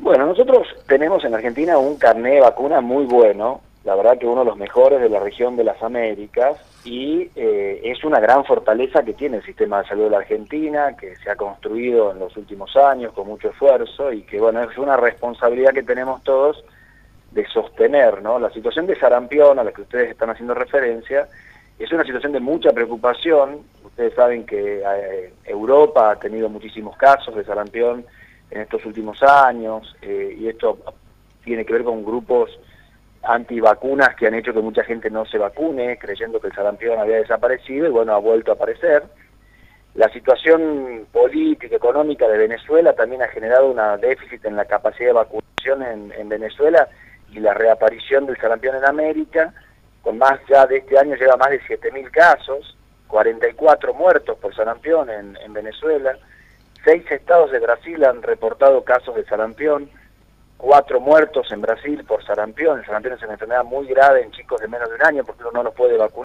Bueno, nosotros tenemos en Argentina un carné de vacuna muy bueno, la verdad que uno de los mejores de la región de las Américas, y es una gran fortaleza que tiene el sistema de salud de la Argentina, que se ha construido en los últimos años con mucho esfuerzo y que, bueno, es una responsabilidad que tenemos todos de sostener, ¿no? La situación de sarampión a la que ustedes están haciendo referencia es una situación de mucha preocupación. Ustedes saben que Europa ha tenido muchísimos casos de sarampión en estos últimos años, y esto tiene que ver con grupos antivacunas que han hecho que mucha gente no se vacune, creyendo que el sarampión había desaparecido, y bueno, ha vuelto a aparecer. La situación política, económica de Venezuela también ha generado un déficit en la capacidad de vacunación en Venezuela, y la reaparición del sarampión en América, con más ya de este año lleva más de 7.000 casos, 44 muertos por sarampión en Venezuela, 6 estados de Brasil han reportado casos de sarampión, 4 muertos en Brasil por sarampión. El sarampión es una enfermedad muy grave en chicos de menos de un año porque uno no los puede vacunar.